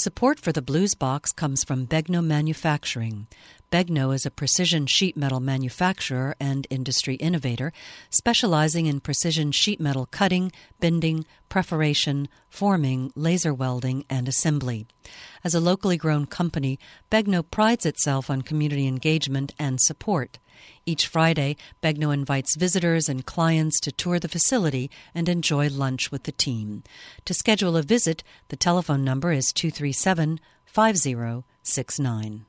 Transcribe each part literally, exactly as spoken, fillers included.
Support for the Blues Box comes from Begno Manufacturing. Begno is a precision sheet metal manufacturer and industry innovator, specializing in precision sheet metal cutting, bending, perforation, forming, laser welding, and assembly. As a locally grown company, Begno prides itself on community engagement and support. Each Friday, Begno invites visitors and clients to tour the facility and enjoy lunch with the team. To schedule a visit, the telephone number is two three seven, five zero six nine.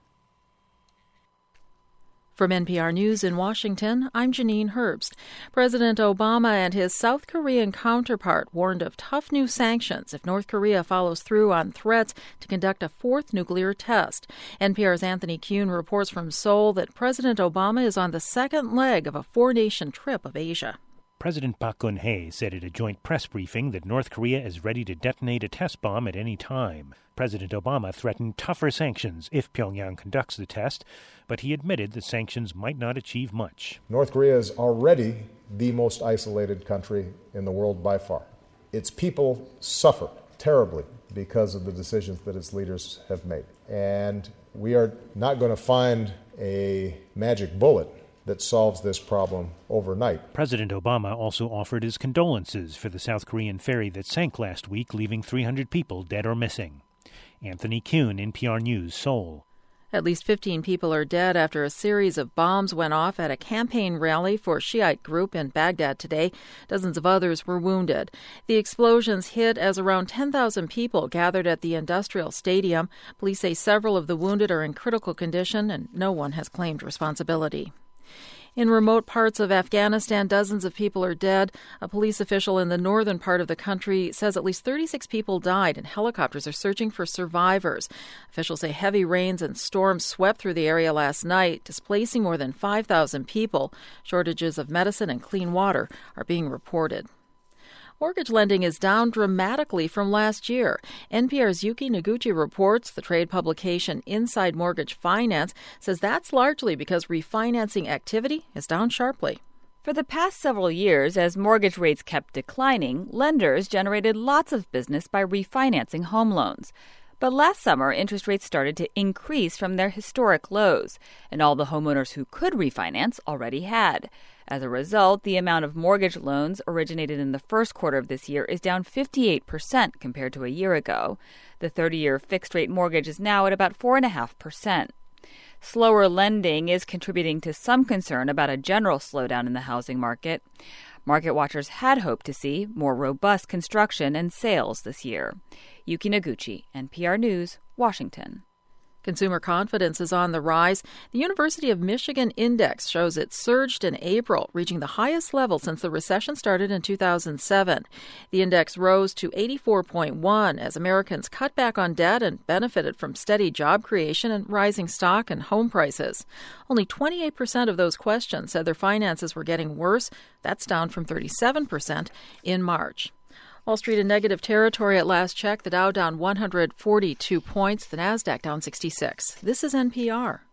From N P R News in Washington, I'm Janine Herbst. President Obama and his South Korean counterpart warned of tough new sanctions if North Korea follows through on threats to conduct a fourth nuclear test. N P R's Anthony Kuhn reports from Seoul that President Obama is on the second leg of a four-nation trip of Asia. President Park Geun-hye said at a joint press briefing that North Korea is ready to detonate a test bomb at any time. President Obama threatened tougher sanctions if Pyongyang conducts the test, but he admitted the sanctions might not achieve much. North Korea is already the most isolated country in the world by far. Its people suffer terribly because of the decisions that its leaders have made. And we are not going to find a magic bullet that solves this problem overnight. President Obama also offered his condolences for the South Korean ferry that sank last week, leaving three hundred people dead or missing. Anthony Kuhn, N P R News, Seoul. At least fifteen people are dead after a series of bombs went off at a campaign rally for a Shiite group in Baghdad today. Dozens of others were wounded. The explosions hit as around ten thousand people gathered at the industrial stadium. Police say several of the wounded are in critical condition and no one has claimed responsibility. In remote parts of Afghanistan, dozens of people are dead. A police official in the northern part of the country says at least thirty-six people died, and helicopters are searching for survivors. Officials say heavy rains and storms swept through the area last night, displacing more than five thousand people. Shortages of medicine and clean water are being reported. Mortgage lending is down dramatically from last year. N P R's Yuki Noguchi reports the trade publication Inside Mortgage Finance says that's largely because refinancing activity is down sharply. For the past several years, as mortgage rates kept declining, lenders generated lots of business by refinancing home loans. But last summer, interest rates started to increase from their historic lows, and all the homeowners who could refinance already had. As a result, the amount of mortgage loans originated in the first quarter of this year is down fifty-eight percent compared to a year ago. The thirty-year fixed-rate mortgage is now at about four point five percent. Slower lending is contributing to some concern about a general slowdown in the housing market. Market watchers had hoped to see more robust construction and sales this year. Yuki Noguchi, N P R News, Washington. Consumer confidence is on the rise. The University of Michigan Index shows it surged in April, reaching the highest level since the recession started in two thousand seven. The index rose to eighty-four point one as Americans cut back on debt and benefited from steady job creation and rising stock and home prices. Only twenty-eight percent of those questioned said their finances were getting worse. That's down from thirty-seven percent in March. Wall Street in negative territory at last check. The Dow down one hundred forty-two points. The Nasdaq down sixty-six. This is N P R.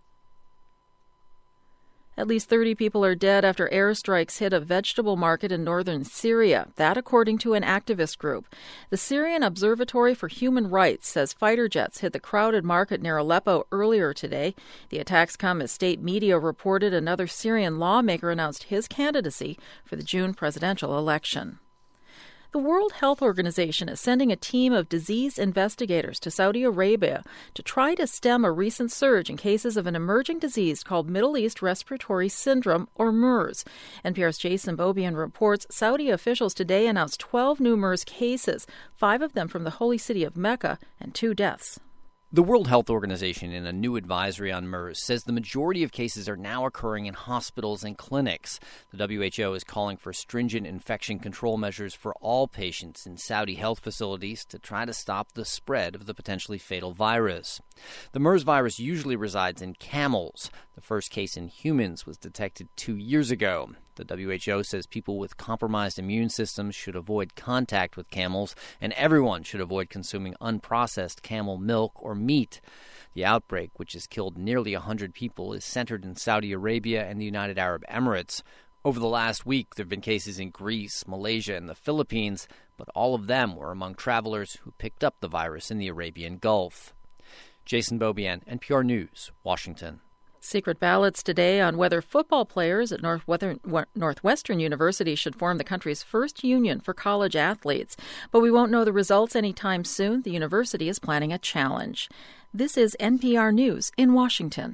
At least thirty people are dead after airstrikes hit a vegetable market in northern Syria. That according to an activist group. The Syrian Observatory for Human Rights says fighter jets hit the crowded market near Aleppo earlier today. The attacks come as state media reported another Syrian lawmaker announced his candidacy for the June presidential election. The World Health Organization is sending a team of disease investigators to Saudi Arabia to try to stem a recent surge in cases of an emerging disease called Middle East Respiratory Syndrome, or MERS. N P R's Jason Beaubien reports Saudi officials today announced twelve new MERS cases, five of them from the holy city of Mecca, and two deaths. The World Health Organization, in a new advisory on MERS, says the majority of cases are now occurring in hospitals and clinics. The W H O is calling for stringent infection control measures for all patients in Saudi health facilities to try to stop the spread of the potentially fatal virus. The MERS virus usually resides in camels. The first case in humans was detected two years ago. The W H O says people with compromised immune systems should avoid contact with camels, and everyone should avoid consuming unprocessed camel milk or meat. The outbreak, which has killed nearly one hundred people, is centered in Saudi Arabia and the United Arab Emirates. Over the last week, there have been cases in Greece, Malaysia, and the Philippines, but all of them were among travelers who picked up the virus in the Arabian Gulf. Jason Beaubien, N P R News, Washington. Secret ballots today on whether football players at Northwestern University should form the country's first union for college athletes. But we won't know the results anytime soon. The university is planning a challenge. This is N P R News in Washington.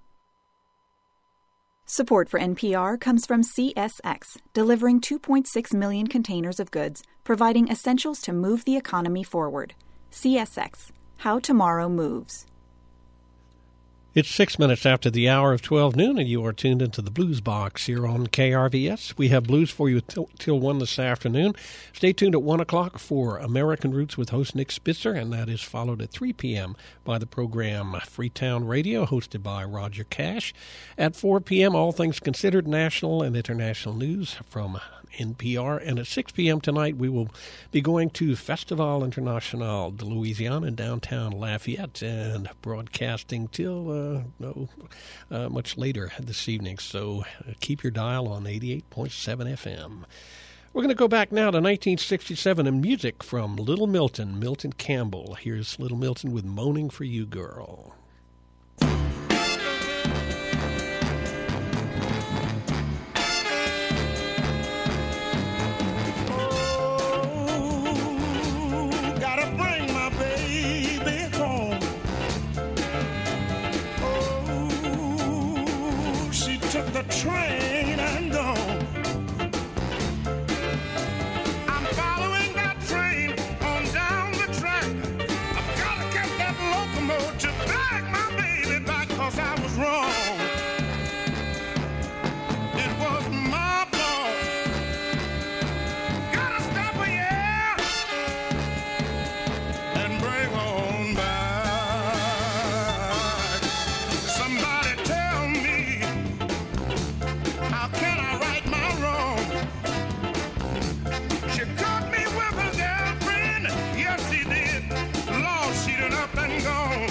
Support for N P R comes from C S X, delivering two point six million containers of goods, providing essentials to move the economy forward. C S X, how tomorrow moves. It's six minutes after the hour of twelve noon, and you are tuned into the Blues Box here on K R V S. We have blues for you till, till one this afternoon. Stay tuned at one o'clock for American Roots with host Nick Spitzer, and that is followed at three p.m. by the program Freetown Radio, hosted by Roger Cash. At four p.m., All Things Considered, national and international news from N P R. And at six p.m. tonight, we will be going to Festival International de Louisiana in downtown Lafayette and broadcasting till uh, no uh, much later this evening. So uh, keep your dial on eighty-eight point seven F M. We're going to go back now to nineteen sixty-seven and music from Little Milton, Milton Campbell. Here's Little Milton with Moaning for You, Girl. The train and gone. I'm following that train on down the track. I've got to catch that locomotive to drag my baby back, 'cause I was wrong. It was my fault. Gotta stop her, yeah, and bring on back. Somebody tell me, how can I right my wrong? She caught me with her girlfriend. Yes, she did. Lord, she done up and gone.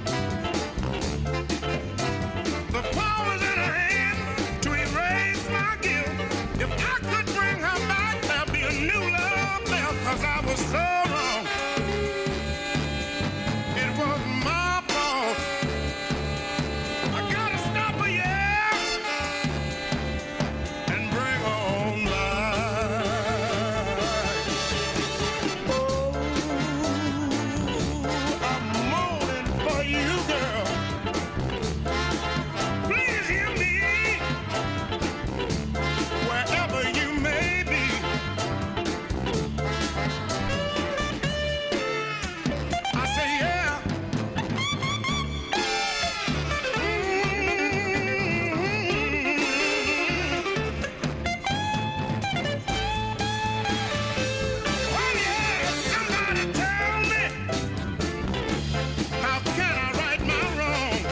The power's in her hand to erase my guilt. If I could bring her back, there'd be a new love there, 'cause I was so wrong. It was my fault. I gotta stop her, yeah, and bring on life. Oh, I'm moaning for you, girl. Please hear me, wherever you may be. I say, yeah. Oh, yeah, somebody tell me, how can I right my wrong?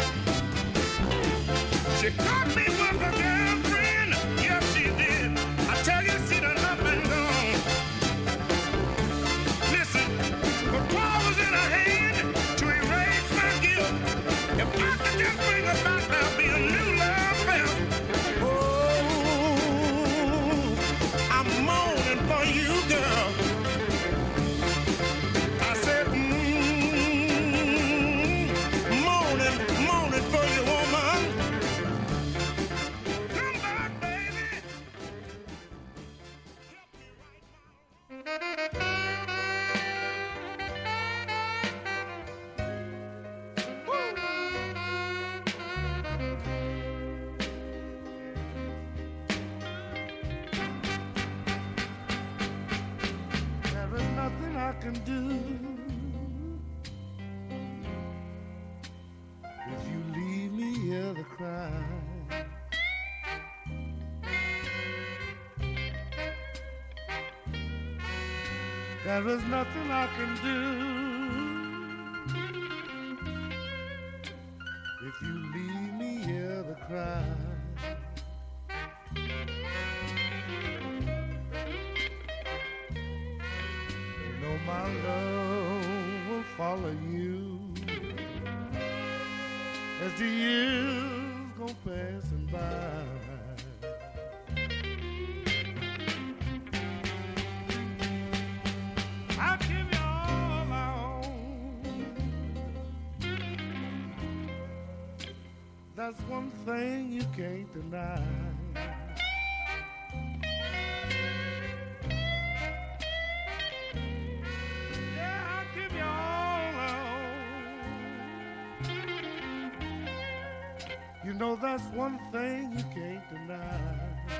She caught me with her girlfriend. Yes, she did. I tell you, she done up and gone. Listen, the power's in her hand to erase my guilt. If I could just bring her back, there'll be a new love found. Oh, I'm moaning for you, girl. I said, mm, moaning, moaning for you, woman. Come back, baby. There is nothing I can do if you leave me here to cry. There is nothing I can do if you leave me here to cry. You know my love will follow you as the years go passing by. that's one thing you can't deny. Yeah, I'll give you all out. You know that's one thing you can't deny.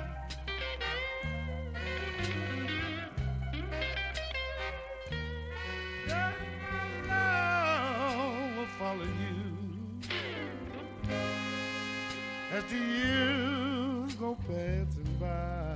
Yeah, my love will follow you as the years go passing by.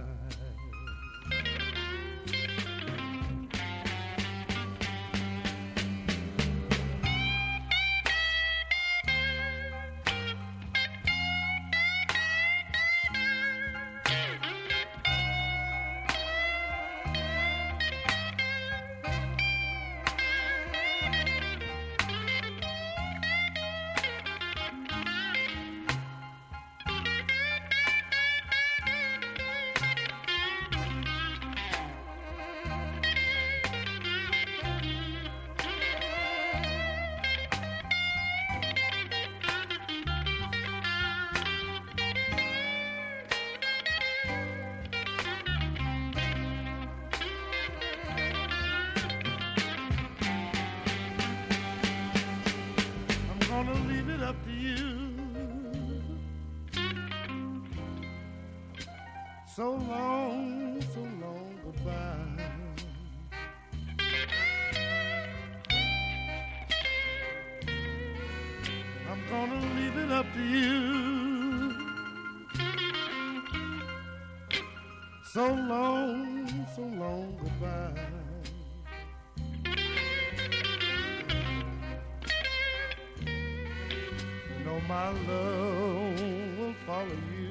So long, so long goodbye. I'm gonna leave it up to you. So long, so long goodbye. You know my love will follow you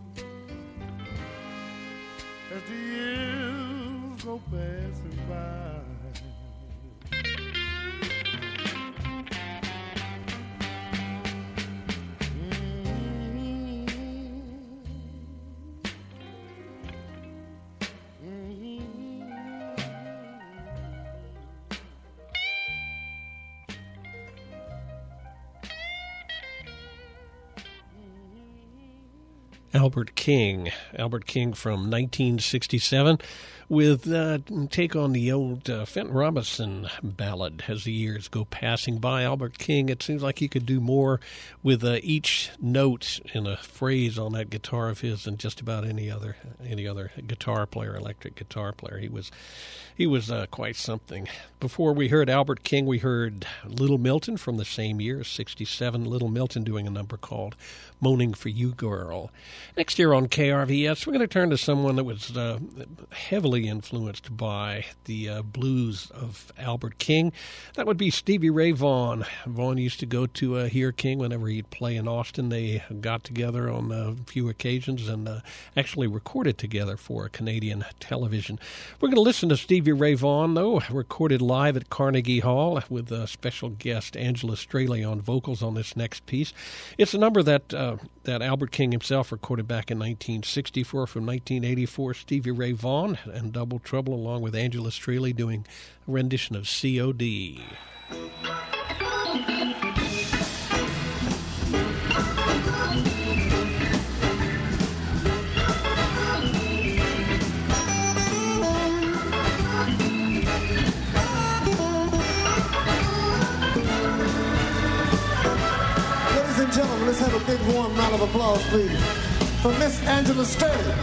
as the years go passing by. Mm-hmm. Mm-hmm. Albert King. Albert King from nineteen sixty-seven with uh, take on the old uh, Fenton Robinson ballad as the years go passing by. Albert King, it seems like he could do more with uh, each note in a phrase on that guitar of his than just about any other any other guitar player, electric guitar player. He was he was uh, quite something. Before we heard Albert King, we heard Little Milton from the same year, sixty-seven. Little Milton doing a number called Moaning for You, Girl. Next year on K R V S, we're going to turn to someone that was uh, heavily influenced by the uh, blues of Albert King. That would be Stevie Ray Vaughan. Vaughan used to go to uh, hear King whenever he'd play in Austin. They got together on a few occasions and uh, actually recorded together for Canadian television. We're going to listen to Stevie Ray Vaughan, though, recorded live at Carnegie Hall with a special guest, Angela Straley, on vocals on this next piece. It's a number that uh, that Albert King himself recorded back in nineteen sixty-four. From nineteen eighty-four, Stevie Ray Vaughan and Double Trouble, along with Angela Straley, doing a rendition of C O D. Ladies and gentlemen, let's have a big warm round of applause, please, for Miss Angela Straley.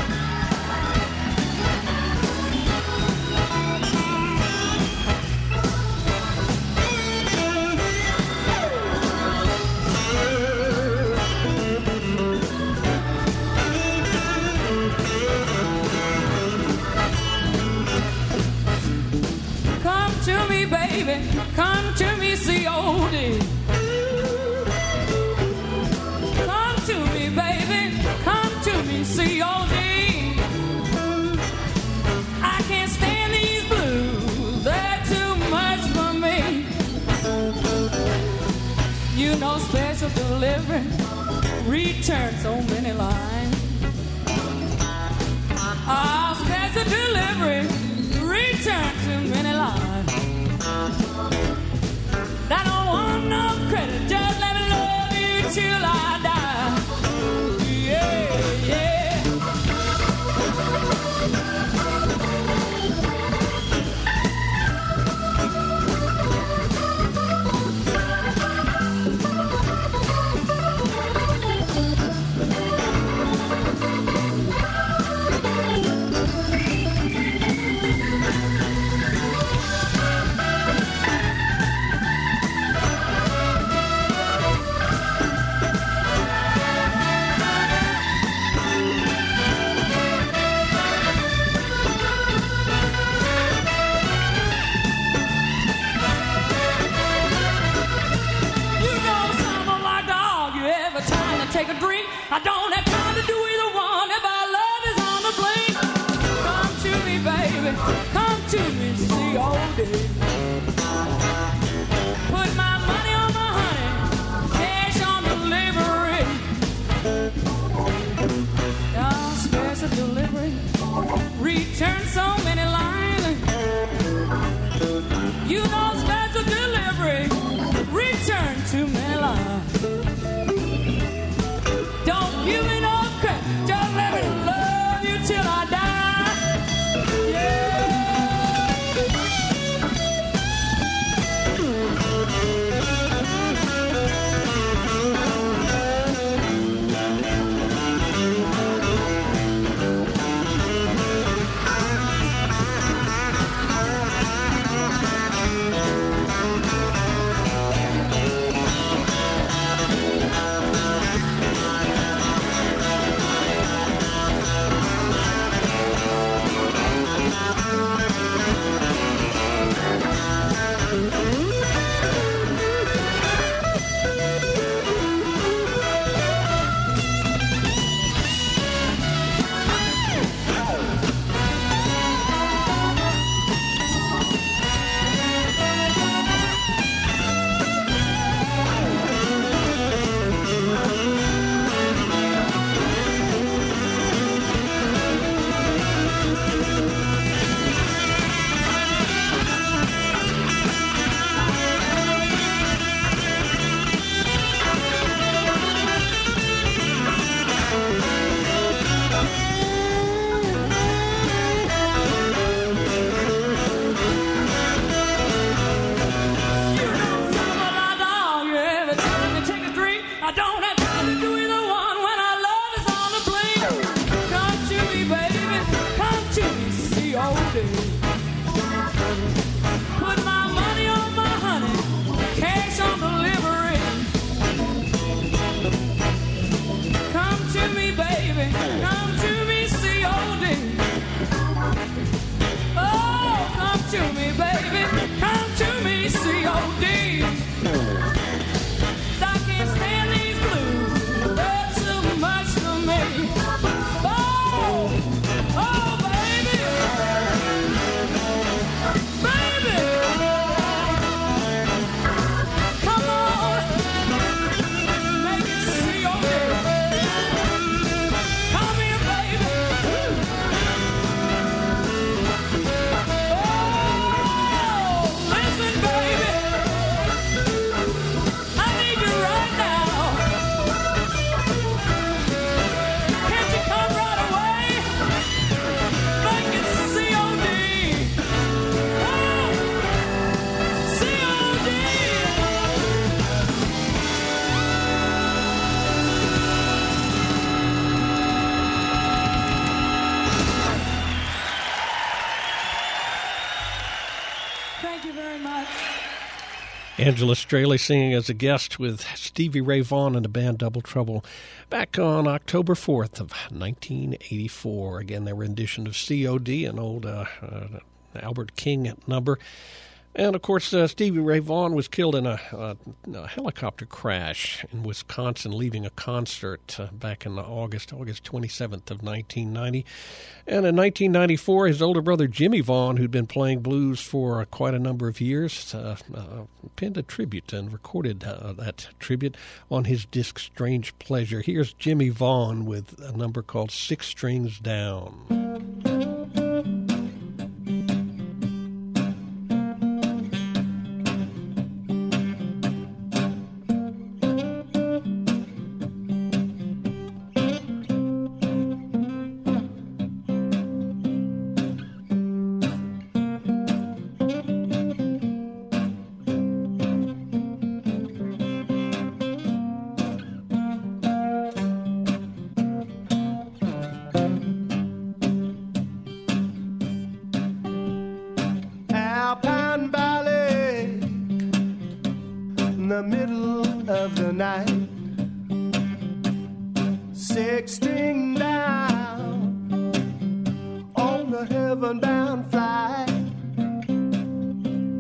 Come to me, baby, come to me, C O D. Come to me, baby, come to me, C O D. I can't stand these blues, they're too much for me. You know special delivery, return so many lines. Ah, special delivery, return too many lines. I don't want no credit, just let me love you till I die. have time to take a drink. I don't have time to do either one if our love is on the blink. Come to me, baby. Come to me, see all day. Put my money on my honey, cash on delivery. Oh, special delivery. Return so many lines. You know special delivery. Return too many lines. Don't give me no crap. Just let me love you till I die. Yeah. Angela Straley singing as a guest with Stevie Ray Vaughan and the band Double Trouble back on October fourth of nineteen eighty-four. Again, their rendition of C O D, an old uh, uh, Albert King number. And, of course, uh, Stevie Ray Vaughan was killed in a, a, a helicopter crash in Wisconsin, leaving a concert uh, back in August, August twenty-seventh of nineteen ninety. And in nineteen ninety-four, his older brother Jimmy Vaughan, who'd been playing blues for uh, quite a number of years, uh, uh, penned a tribute and recorded uh, that tribute on his disc Strange Pleasure. Here's Jimmy Vaughan with a number called Six Strings Down.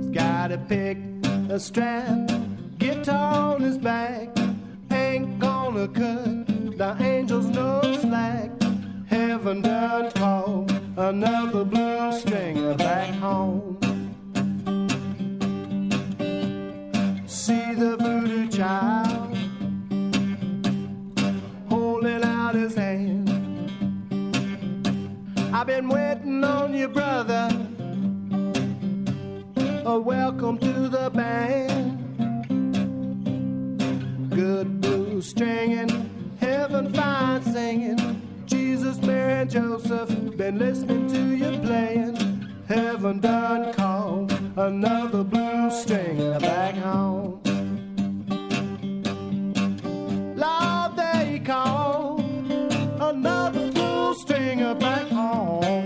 Strap, guitar on his back, ain't gonna gonna cut the angels no slack. Heaven done called another blue stringer back home. See the voodoo child holding out his hand. I've been waiting on you, brother. A welcome to the band. Good blue stringing, heaven fine singing. Jesus, Mary, and Joseph, been listening to you playing. Heaven done called another blue stringer back home. Lord, they call another blue stringer back home.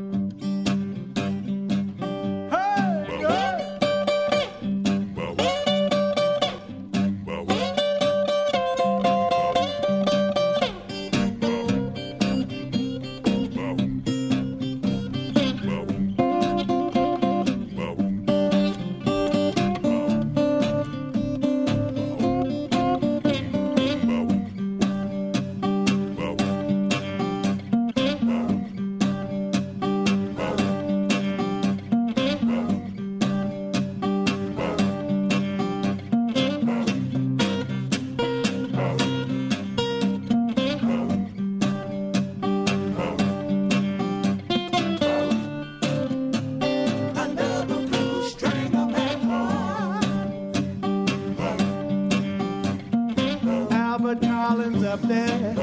Up there,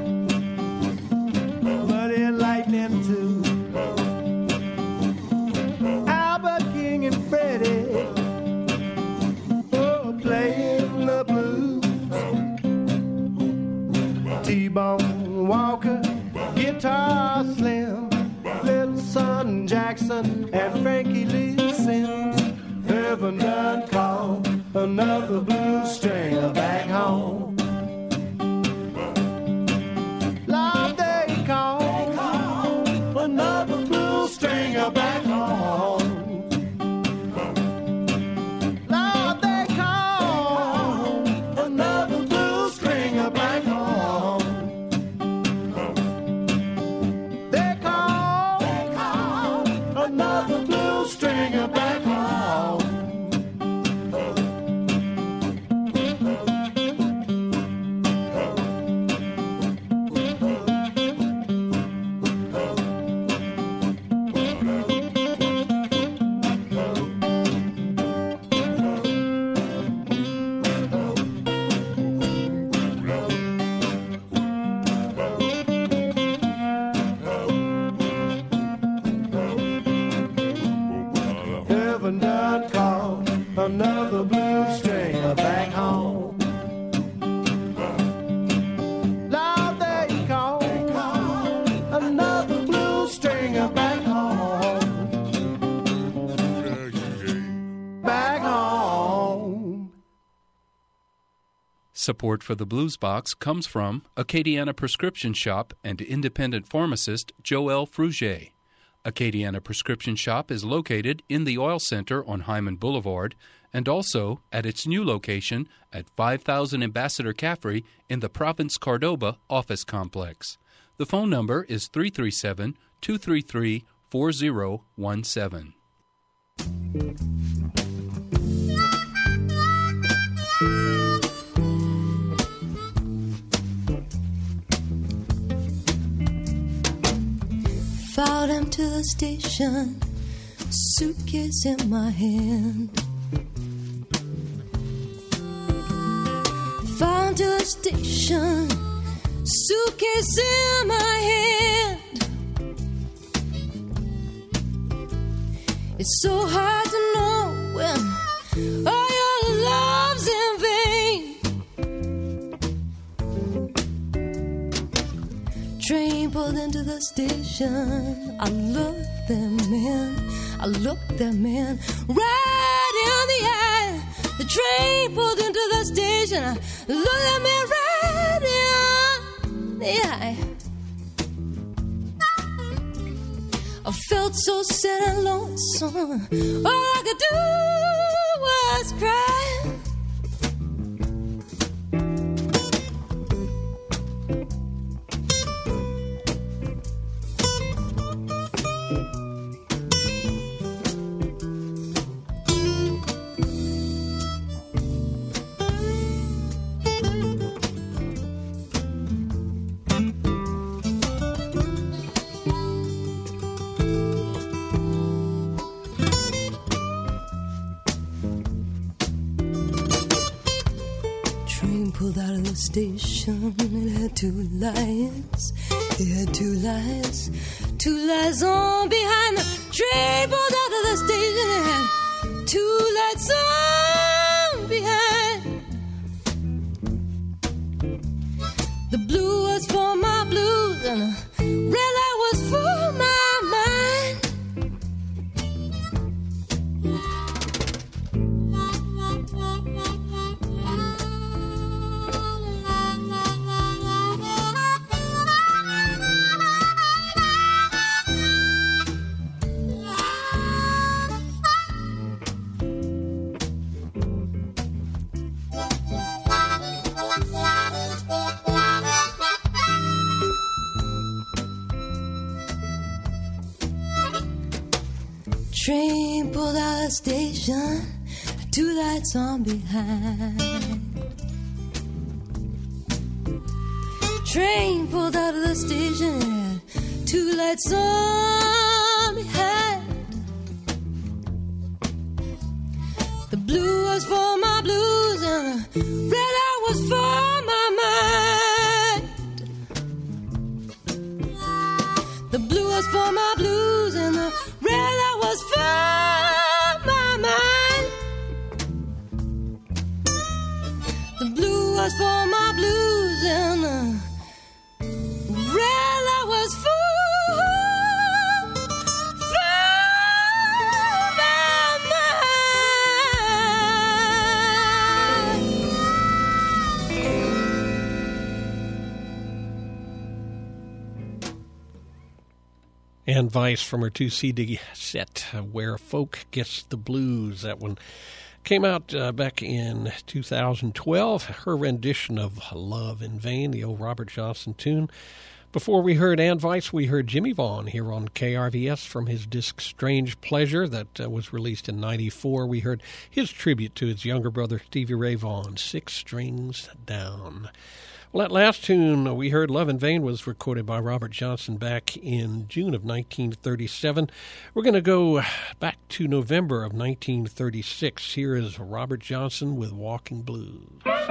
bloody lightning too. Albert King and Freddie, oh, playing the blues. T-Bone Walker, Guitar Slim, Little Son Jackson, and Frankie Lee Sims. Heaven done called another blues stringer back home. Another blue stringer back home. Lord, they call another blue stringer back home. They call, they call another blue stringer back home. Another blue stringer back home. Lord, they call, they call another blue stringer back home. Back home. Support for the Blues Box comes from Acadiana Prescription Shop and independent pharmacist Joel Frugier. Acadiana Prescription Shop is located in the Oil Center on Hyman Boulevard and also at its new location at five thousand Ambassador Caffrey in the Province Cordoba office complex. The phone number is three three seven, two three three, four zero one seven. Fall down to the station, suitcase in my hand. Fall to the station, suitcase in my hand. It's so hard to know when all your love's in vain. Train pulled into the station. I looked them in, I looked them in right in the eye. The train pulled into the station. I looked them in right in the eye. I felt so sad and lonesome. All I could do was cry. station. It had two lights. It had two lights. Two lights on behind the train pulled out of the station. It had two lights on behind. The blue was for my blues and the red light was for my mind. Train pulled out of the station, two lights on behind. Train pulled out of the station, two lights on behind. The blue was for my blues and the red light was for my mind. The blue was for my blues and the red light was for my mind. The blue was for my blues and the red light was for, for my mind. And Vice from her two C D set, Where Folk Gets the Blues. That one came out uh, back in two thousand twelve. Her rendition of Love in Vain, the old Robert Johnson tune. Before we heard Ann Vice, we heard Jimmy Vaughn here on K R V S from his disc Strange Pleasure that uh, was released in ninety-four. We heard his tribute to his younger brother, Stevie Ray Vaughan, Six Strings Down. Well, that last tune we heard, Love in Vain, was recorded by Robert Johnson back in June of nineteen thirty-seven. We're going to go back to November of nineteen thirty-six. Here is Robert Johnson with Walking Blues.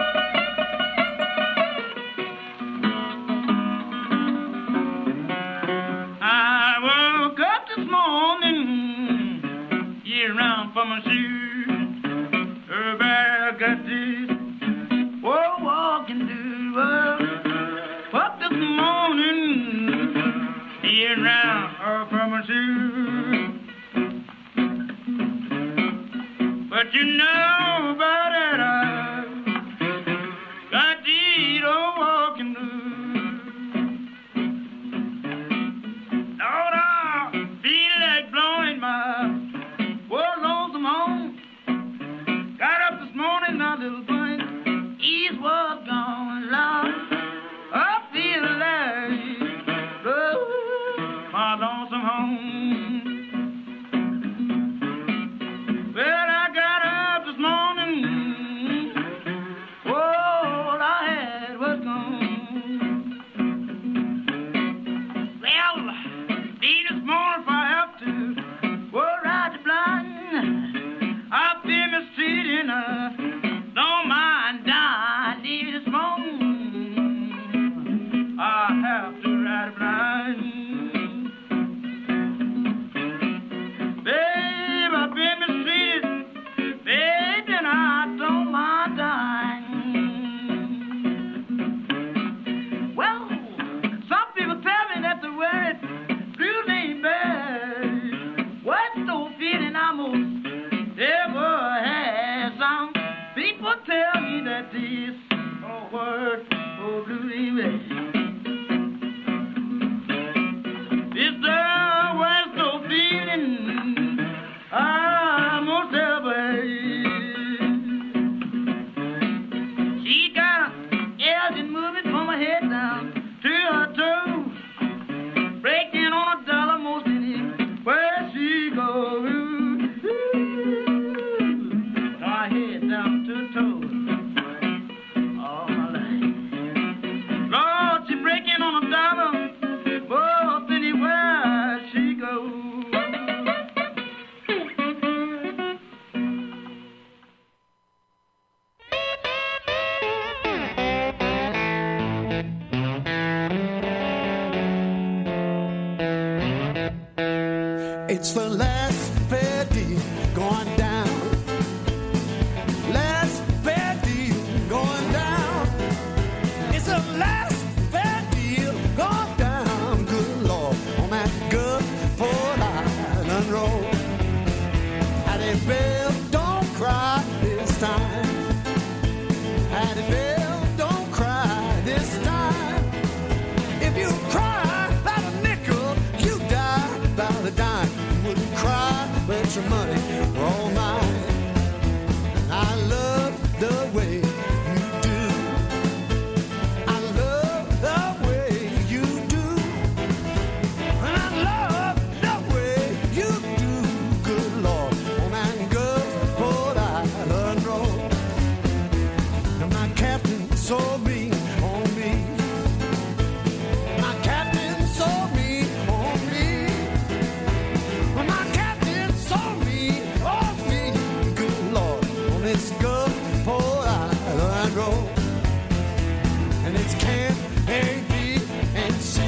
I woke up this morning, yeah, around for my shoes. Everybody got this, whoa, walking blues. Up this morning, yeah, around for my shoes. But you know about it, I got these old walking blues. Lord, I feel like blowing my poor lonesome home. Got up this morning, now little blink, east was gone, Lord. I feel like oh, my lonesome home. Well, I got up this morning, oh, all I had was gone. Well, be this morning if I have to, oh, ride the blind. I've been mistreated, uh, don't mind dying, leave this morning. I have to ride blind. Babe, I've been mistreated, babe, and I don't mind dying. Well, some people tell me that the word blues ain't bad. What's the feeling I most ever had? Some people tell me that this oh, word, oh, blues ain't bad. It's the worst no feeling I most ever had. She got an engine moving from her head down to her toes, breaking on a dollar most anywhere she goes. Her head down to her toes. All my life. Lord, she breaking on a dollar. Both anywhere she goes. It's the last fair deal going down. Last fair deal going down. It's the last fair deal going down. Good Lord, on that Gulfport Island road. Hattie Bell, don't cry this time. Hattie Bell, don't cry this time. If you cry about a nickel, you die about a dime. You wouldn't cry, but your money were all mine. I love the way you do. I love the way you do. And I love the way you do. Good Lord, on that Gulfport Island road. And my captain sold me on me. My captain sold me on me. My captain sold me on me. Good Lord, on this Gulfport Island road. And it's Camp A, B, and C.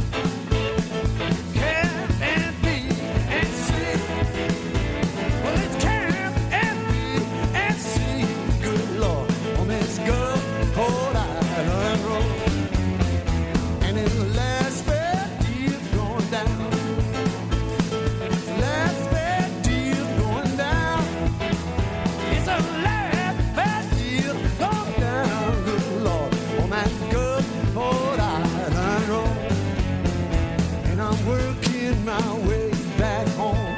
Camp A, B, and C. Well, it's Camp A, B, and C. Good Lord, on this Gulfport Island road. And it's the last fair deal going down. Last fair deal going down. It's the last fair deal going down. Good Lord, on that Gulfport Island road. And I'm working my way back home.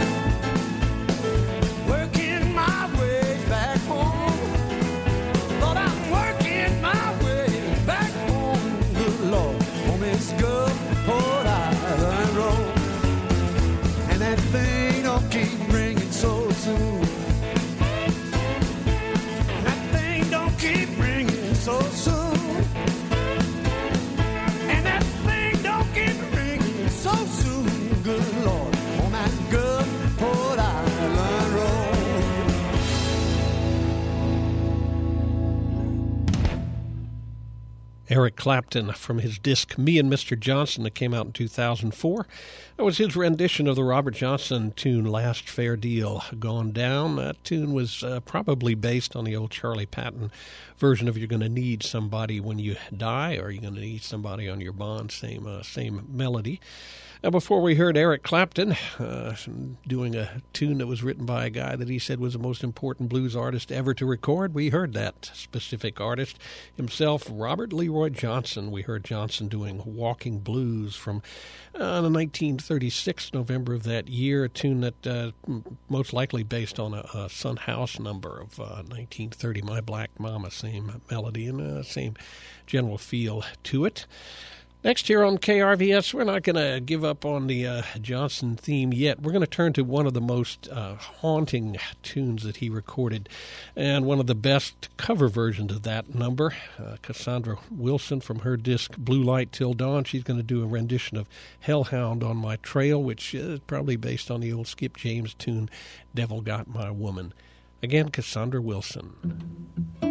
Working my way back home. Lord, I'm working my way back home. Good Lord, on this Gulfport Island road. And that thing don't keep ringing so soon. That thing don't keep ringing so soon. And that thing don't keep ringing so soon. Good Lord, on that Gulfport Island road. Eric Clapton from his disc Me and Mister Johnson that came out in two thousand four. That was his rendition of the Robert Johnson tune Last Fair Deal Gone Down. That tune was uh, probably based on the old Charlie Patton version of You're Gonna Need Somebody When You Die, or You're Gonna Need Somebody on Your Bond, same, uh, same melody. Now, before we heard Eric Clapton uh, doing a tune that was written by a guy that he said was the most important blues artist ever to record, we heard that specific artist himself, Robert Leroy Johnson. We heard Johnson doing Walking Blues from uh, the nineteen thirty-six, November of that year, a tune that uh, most likely based on a, a Son House number of uh, nineteen thirty, My Black Mama, same melody and uh, same general feel to it. Next here on K R V S, we're not going to give up on the uh, Johnson theme yet. We're going to turn to one of the most uh, haunting tunes that he recorded and one of the best cover versions of that number. Uh, Cassandra Wilson from her disc Blue Light Till Dawn. She's going to do a rendition of Hellhound on My Trail, which is probably based on the old Skip James tune Devil Got My Woman. Again, Cassandra Wilson.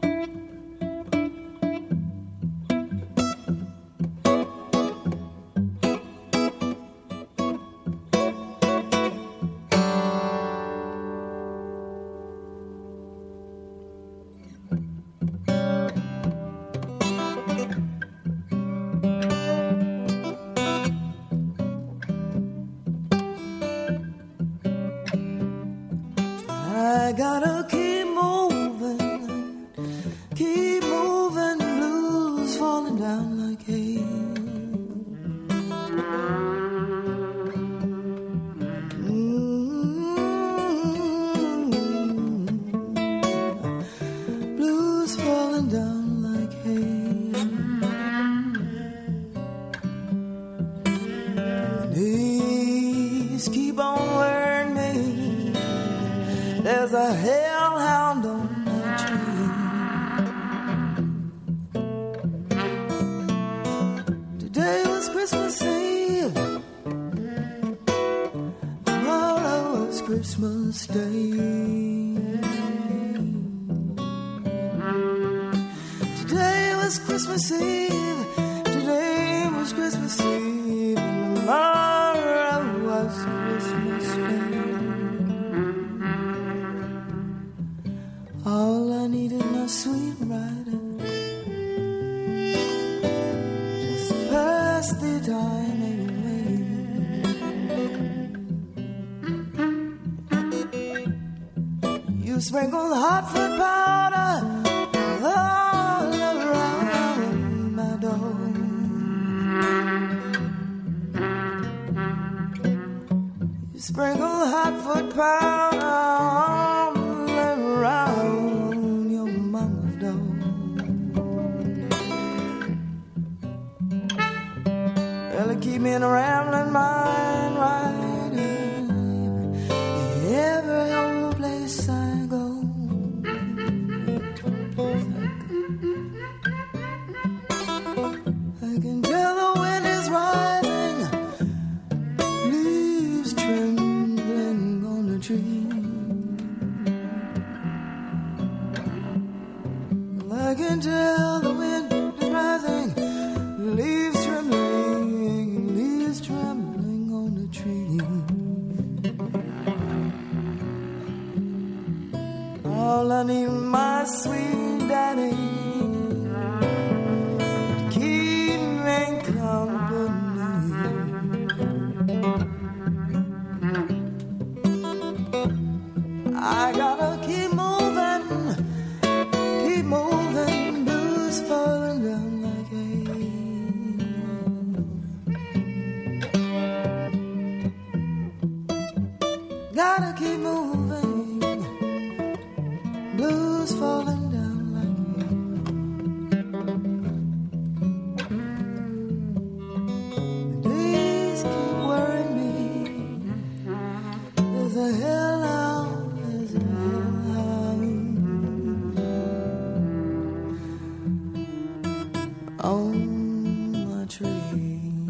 I gotta keep moving, keep moving, blues falling down like hay. Mm-hmm. Blues falling down like hay. Days keep on wearing me. There's a hellhound on my tree. Today was Christmas Eve. Tomorrow was Christmas Day. Today was Christmas Eve. Today was Christmas Eve. Tomorrow was Christmas Day. sprinkle hot foot powder all around my door. You sprinkle hot foot powder all around your mama's door. Well, it keep me in a rambling mind right here, every old place I go. I can tell the wind is rising, leaves trembling on the tree. I can tell the wind is rising, leaves trembling, leaves trembling on the tree. All I need, my sweet daddy, to keep me company. I gotta keep moving, keep moving, blues falling down like hay. Gotta keep moving, blues falling down like hay. The days keep worrying me. There's a hell out, there's a hell out on my tree.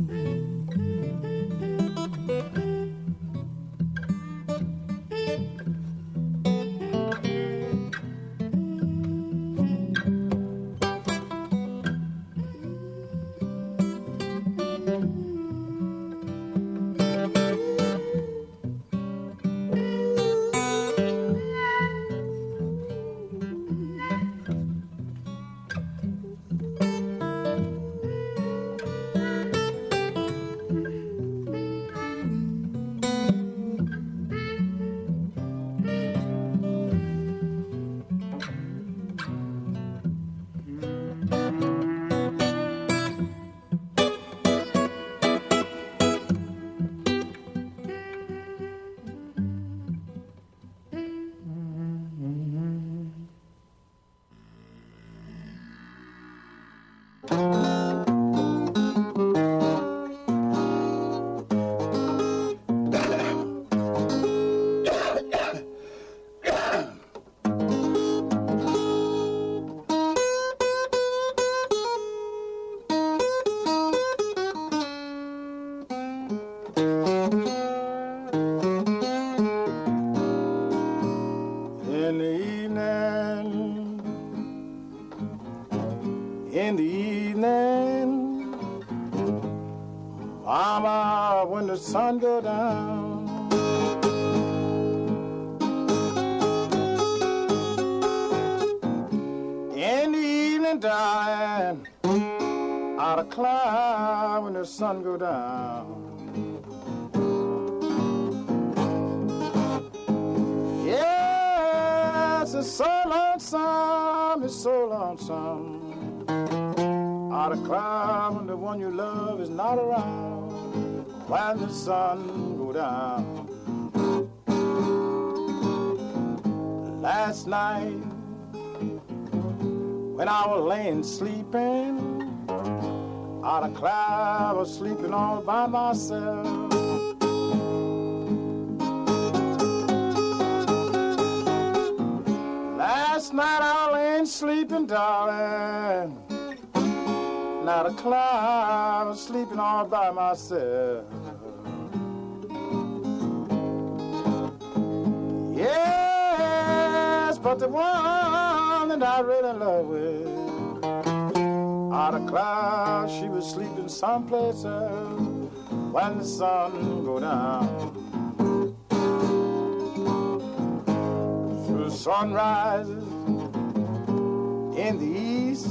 In the evening, in the evening, Mama, when the sun go down, in the evening time, out of cloud when the sun go down. It's so lonesome, it's so lonesome. Out of cloud when the one you love is not around. When the sun go down. Last night, when I was laying sleeping, out of cloud I was sleeping all by myself. Last night I lay sleeping, darling. Not a cloud, I was sleeping all by myself. Yes, but the one that I really love with, out of cloud, she was sleeping someplace else when the sun go down. Through sunrises in the east,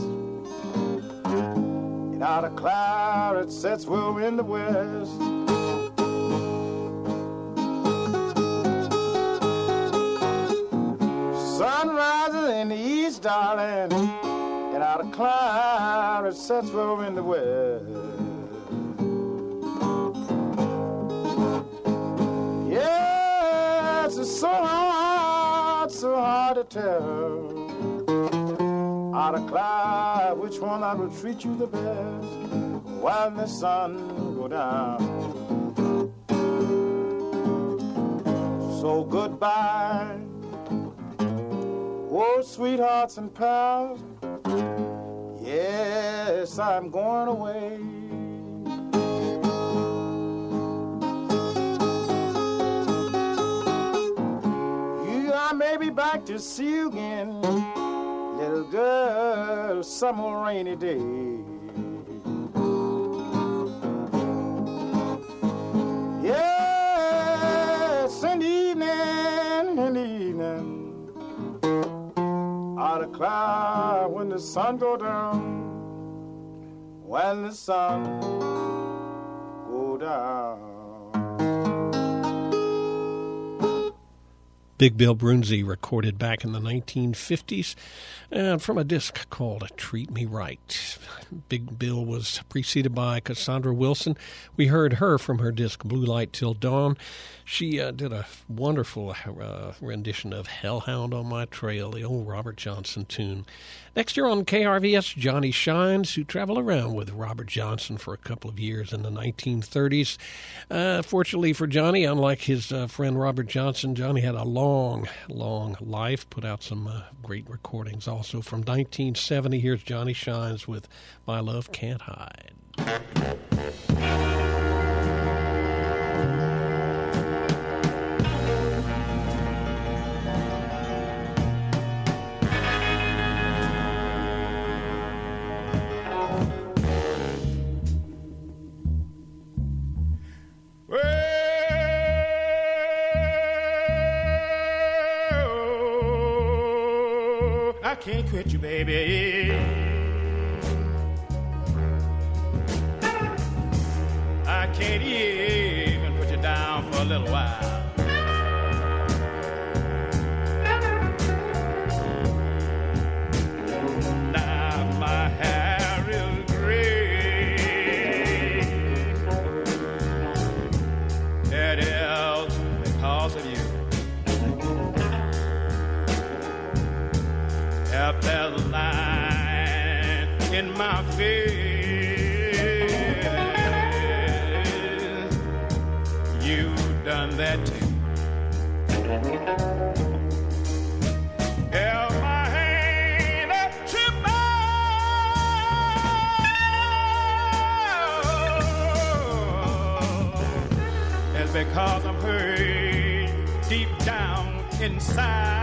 and out of cloud it sets well in the west. evening, and out of cloud it sets low in the west. Yes, it's so hard, so hard to tell. Out of cloud, which one that will treat you the best when the sun go down. So goodbye, oh sweethearts and pals. Yes, I'm going away. You, I may be back to see you again, little girl, some more rainy day. Yes, in the evening, in the evening, out of cloud when the sun go down, when the sun go down. Big Bill Broonzy recorded back in the nineteen fifties uh, from a disc called Treat Me Right. Big Bill was preceded by Cassandra Wilson. We heard her from her disc Blue Light Till Dawn. She uh, did a wonderful uh, rendition of Hellhound on My Trail, the old Robert Johnson tune. Next year on K R V S, Johnny Shines, who traveled around with Robert Johnson for a couple of years in the nineteen thirties. Uh, fortunately for Johnny, unlike his uh, friend Robert Johnson, Johnny had a long, long life, put out some uh, great recordings also from nineteen seventy. Here's Johnny Shines with My Love Can't Hide. I can't quit you, baby. I can't even put you down for a little while. Now my hair is gray. It is because of you. If there's a line in my face, you've done that too. If my hand up to mine, it's because I'm hurt deep down inside.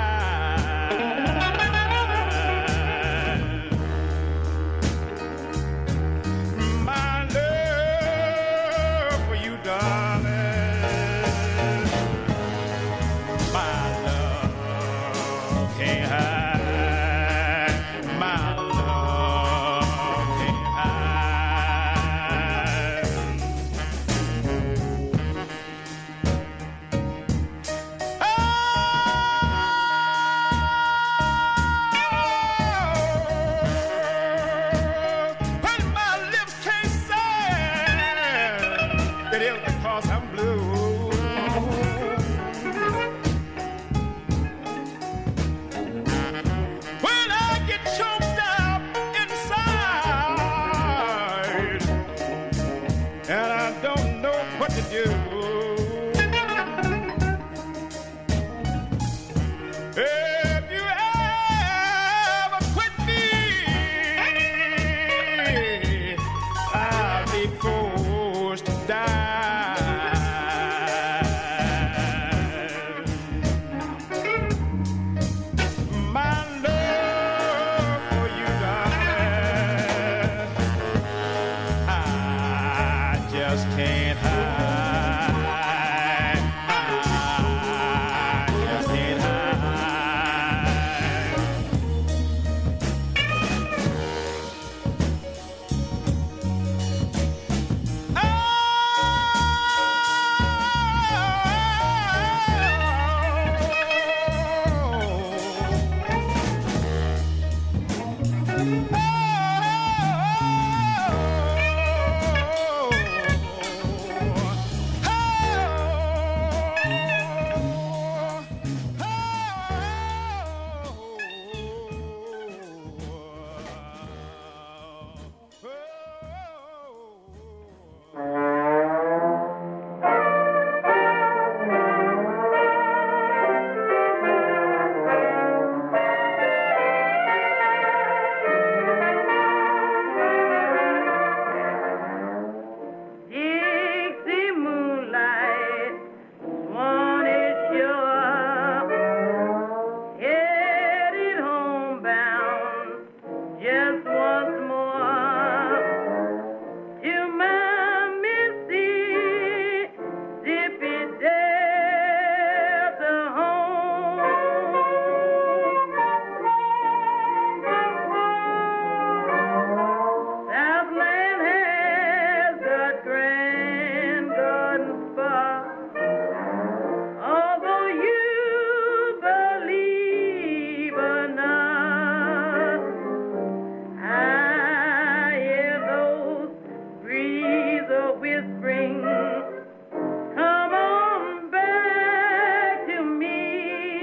whispering, come on back to me.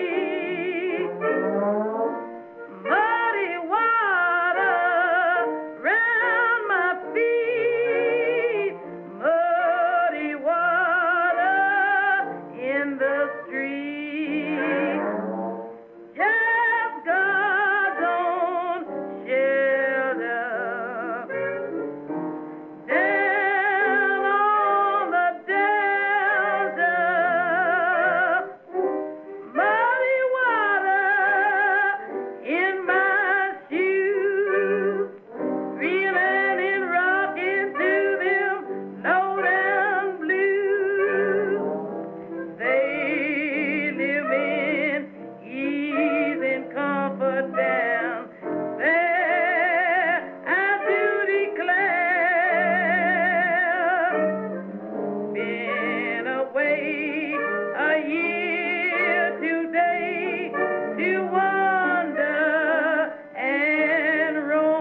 Muddy water round my feet, muddy water in the street. Just God's own shelter down on the delta. Muddy water in my shoes, reeling and rocking to them low down blues. They live in ease and comfort down there, I do declare. Been away a year today to wander and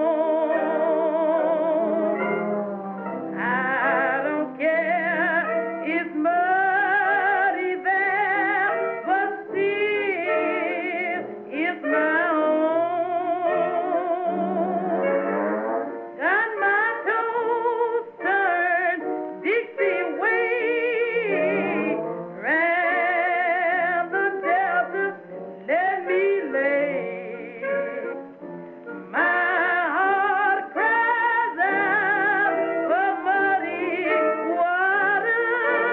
roam. I don't care, it's muddy there, but still it's my own. Got my toes turned Dixie way, round the delta, let me lay. My heart cries out for muddy water.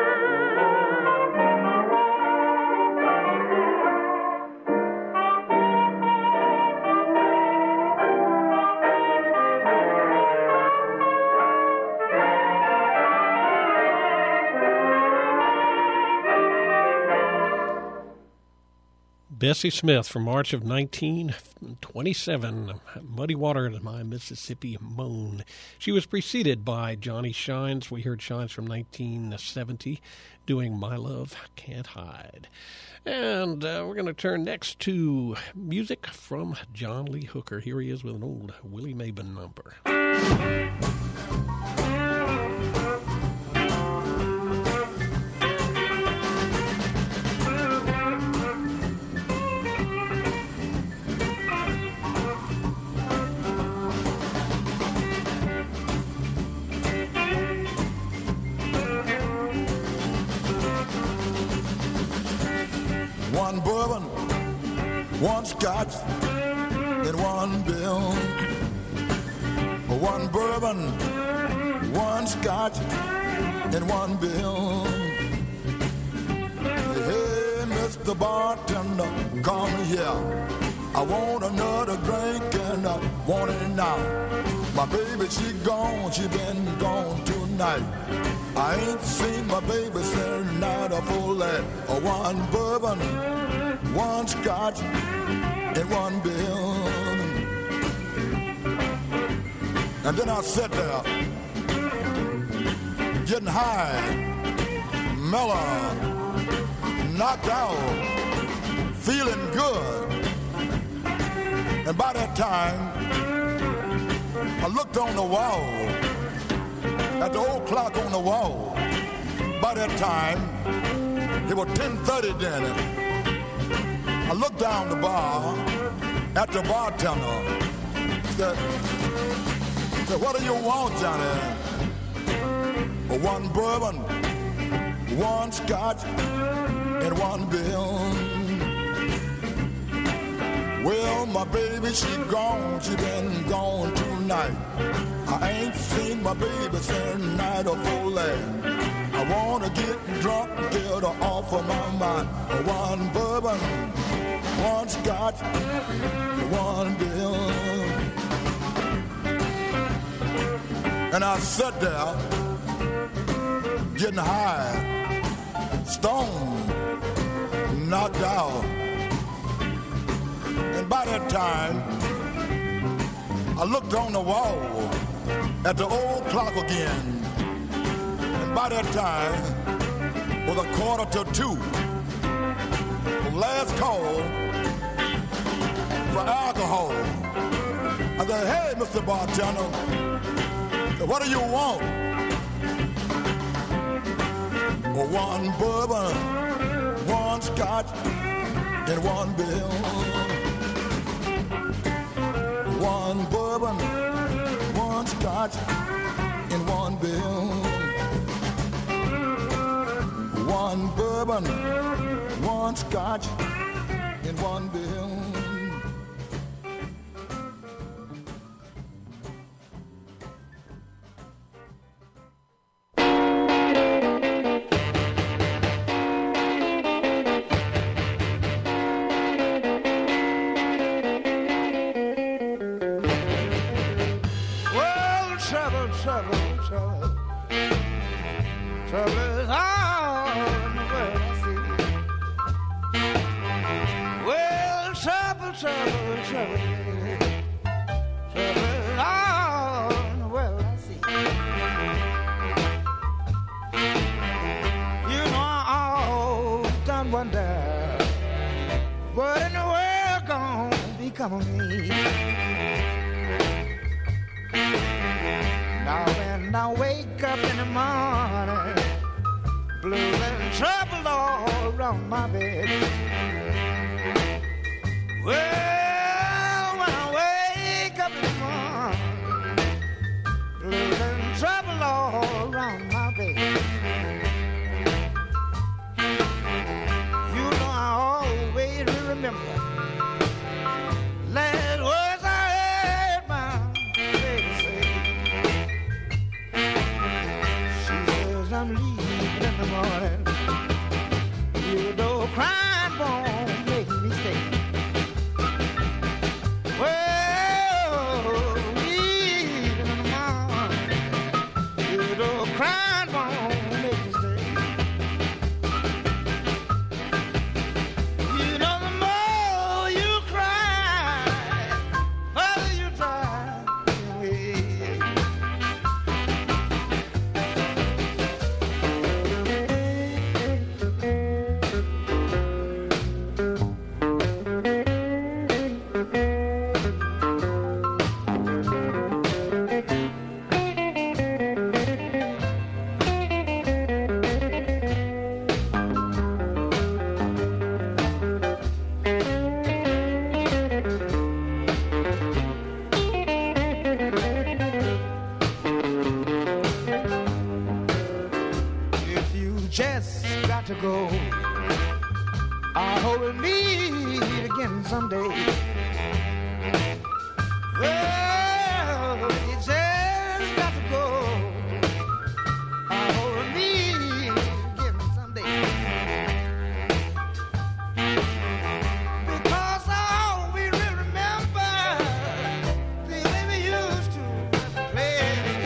Bessie Smith from March of nineteen twenty-seven, Muddy Water in My Mississippi Moan. She was preceded by Johnny Shines. We heard Shines from nineteen seventy doing My Love Can't Hide. And uh, we're going to turn next to music from John Lee Hooker. Here he is with an old Willie Mabon number. One bourbon, one scotch, and one bill. One bourbon, one scotch, and one bill. Hey, Mister Bartender, come here. I want another drink and I want it now. My baby, she gone, she been gone tonight. I ain't seen my baby since night of full light. One bourbon, one scotch, and one bill. And then I sat there, getting high, mellow, knocked out, feeling good. And by that time, I looked on the wall, at the old clock on the wall. By that time, it was ten thirty then. I looked down the bar at the bartender. Said, said, what do you want, Johnny? One bourbon, one scotch, and one bill. Well, my baby, she gone, she been gone tonight. I ain't seen my baby since night of full land. I wanna get drunk, get her off of my mind. One bourbon, one scotch, one bill. And I sat there, getting high, stoned, knocked out. And by that time, I looked on the wall at the old clock again. And by that time, it was a quarter to two. The last call for alcohol. I said, hey, Mister Bartender, what do you want? One bourbon, one scotch, and one bill. One bourbon, one scotch, and one bill. One bourbon, one scotch, and one bill. To go, I hope we meet again someday. Well, you just got to go. I hope we meet again someday. Because all we really remember the way we used to play.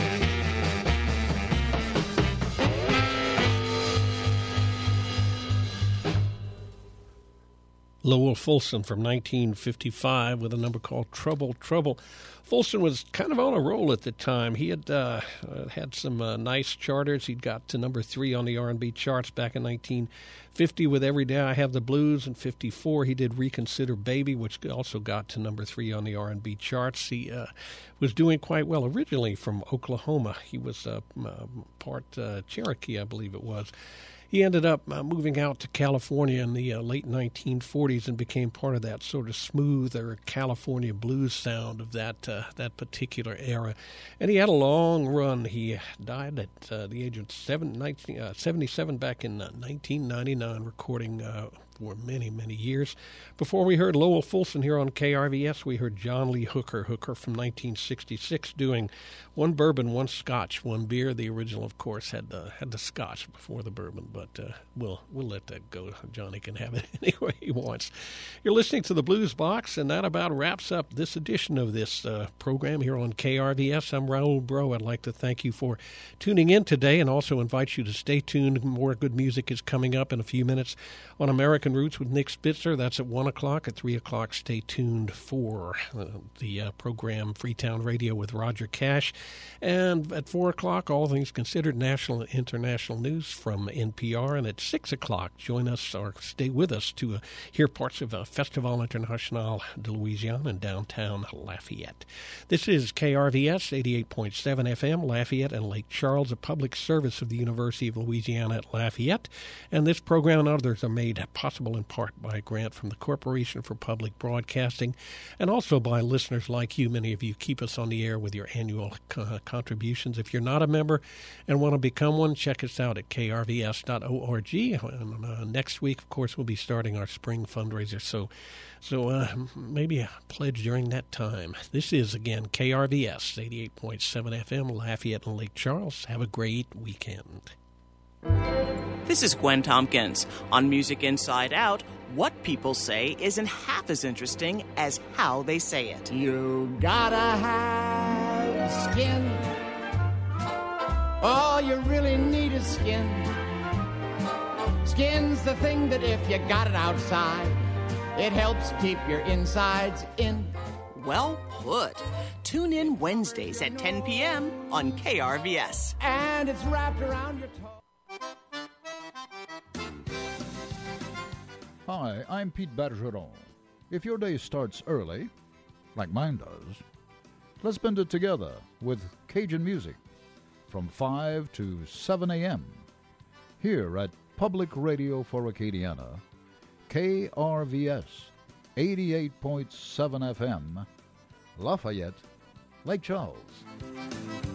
Lowell Fulson from nineteen fifty-five with a number called Trouble, Trouble. Fulson was kind of on a roll at the time. He had uh, had some uh, nice charters. He'd got to number three on the R and B charts back in nineteen fifty with Every Day I Have the Blues. In fifty-four, he did Reconsider Baby, which also got to number three on the R and B charts. He uh, was doing quite well originally from Oklahoma. He was uh, part uh, Cherokee, I believe it was. He ended up uh, moving out to California in the uh, late nineteen forties and became part of that sort of smoother California blues sound of that uh, that particular era. And he had a long run. He died at uh, the age of seven, nineteen, uh, seventy-seven back in uh, nineteen ninety-nine, recording uh, for many, many years. Before we heard Lowell Fulson here on K R V S, we heard John Lee Hooker, Hooker from nineteen sixty-six, doing One Bourbon, One Scotch, One Beer. The original, of course, had the, had the Scotch before the bourbon, but uh, we'll, we'll let that go. Johnny can have it any way he wants. You're listening to the Blues Box, and that about wraps up this edition of this uh, program here on K R V S. I'm Raul Bro. I'd like to thank you for tuning in today and also invite you to stay tuned. More good music is coming up in a few minutes on American American Roots with Nick Spitzer. That's at one o'clock. At three o'clock, stay tuned for uh, the uh, program Freetown Radio with Roger Cash. And at four o'clock, All Things Considered, national and international news from N P R. And at six o'clock, join us or stay with us to uh, hear parts of uh, Festival International de Louisiana in downtown Lafayette. This is K R V S eighty-eight point seven F M, Lafayette and Lake Charles, a public service of the University of Louisiana at Lafayette. And this program and others are made possible in part by a grant from the Corporation for Public Broadcasting and also by listeners like you. Many of you keep us on the air with your annual uh, contributions. If you're not a member and want to become one, check us out at k r v s dot org. And uh, next week, of course, we'll be starting our spring fundraiser. So, so uh, maybe a pledge during that time. This is, again, K R V S eighty-eight point seven F M, Lafayette and Lake Charles. Have a great weekend. This is Gwen Tompkins. On Music Inside Out, what people say isn't half as interesting as how they say it. You gotta have skin. All you really need is skin. Skin's the thing that if you got it outside, it helps keep your insides in. Well put. Tune in Wednesdays at ten p.m. on K R V S. And it's wrapped around your toe. Hi, I'm Pete Bergeron. If your day starts early, like mine does, let's spend it together with Cajun music from five to seven a.m. here at Public Radio for Acadiana, K R V S eighty-eight point seven F M, Lafayette, Lake Charles.